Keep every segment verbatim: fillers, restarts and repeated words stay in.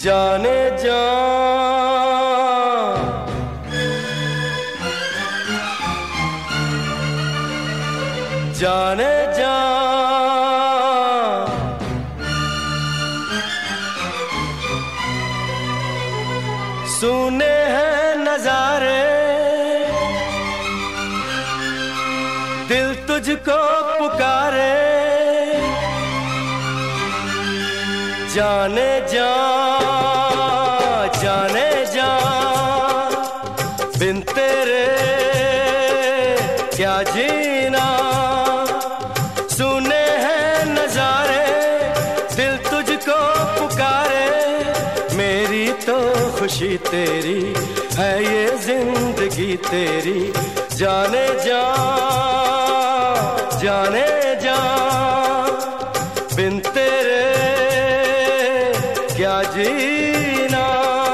जाने जा जाने जा सुने हैं नजारे दिल तुझको पुकारे जाने जा जाने जा बिन तेरे क्या जीना सुने हैं नजारे दिल तुझको पुकारे मेरी तो खुशी तेरी है ये जिंदगी तेरी जाने जा जाने जा बिन तेरे क्या जीना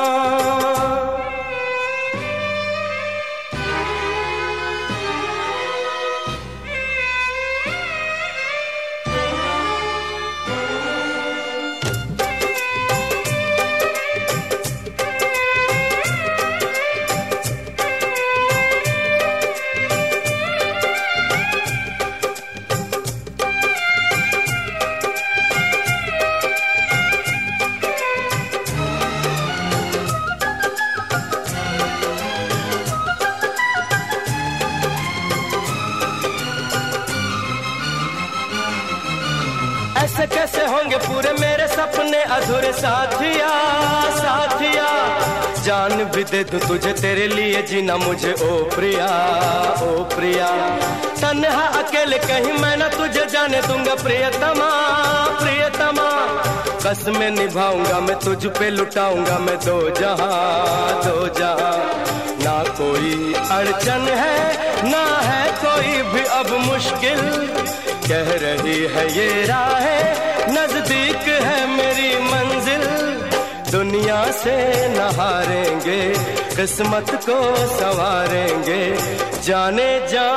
ऐसे कैसे होंगे पूरे मेरे सपने अधूरे साथिया साथिया जान भी दे दूं तुझे तेरे लिए जीना मुझे ओ प्रिया ओ प्रिया तन्हा अकेले कहीं मैं ना तुझे जाने दूंगा प्रियतमा प्रियतमा कसमें निभाऊंगा मैं तुझ पे लुटाऊंगा मैं दो जहां दो जहां ना कोई अड़चन है ना है कोई भी अब मुश्किल कह रही है ये राहें नजदीक है मेरी मंजिल दुनिया से न हारेंगे किस्मत को संवारेंगे जाने जा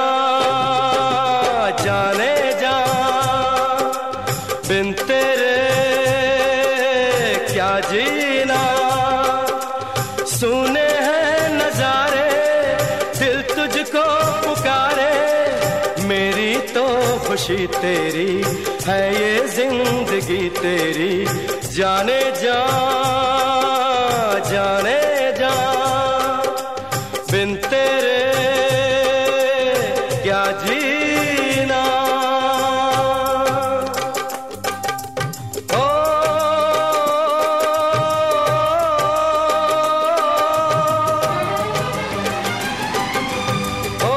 जाने जा बिन तेरे क्या जीना सुने हैं नजारे दिल तुझको पुकारे मेरी तो खुशी तेरी है ये जिंदगी तेरी जाने जा जाने जा बिन तेरे क्या जीना ओ, ओ,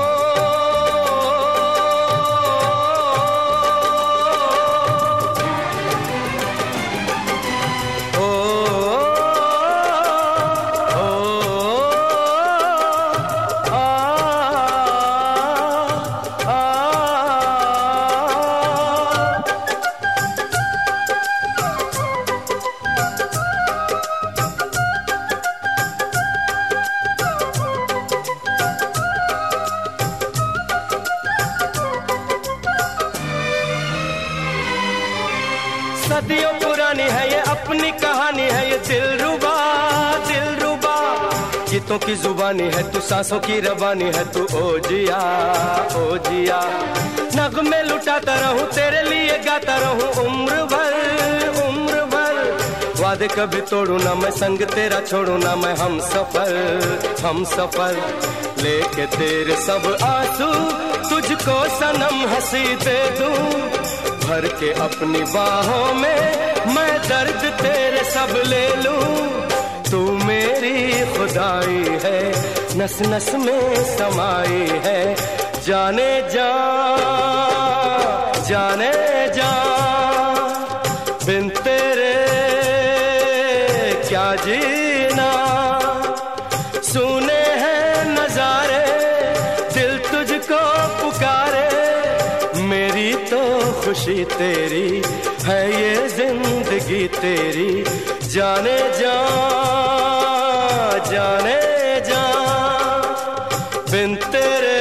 सदियों पुरानी है ये अपनी कहानी है ये दिलरुबा दिलरुबा गीतों की जुबानी है तू सांसों की रवानी है तू ओ जिया ओ जिया नगमे लुटाता रहूं तेरे लिए गाता रहूं उम्र भर उम्र भर वादे कभी तोड़ू ना मैं संग तेरा छोड़ू ना मैं हम सफर हम सफर लेके तेरे सब आंसू तुझको सनम हंसी दे दूं भर के अपनी बाहों में मैं दर्द तेरे सब ले लूं तू मेरी खुदाई है नस नस में समाई है जाने जा जाने जा बिन तेरे क्या जीना सुने हैं नजारे दिल तुझको पुकारे मेरी तो खुशी तेरी है ये जिंदगी तेरी जाने जा जाने जा बिन तेरे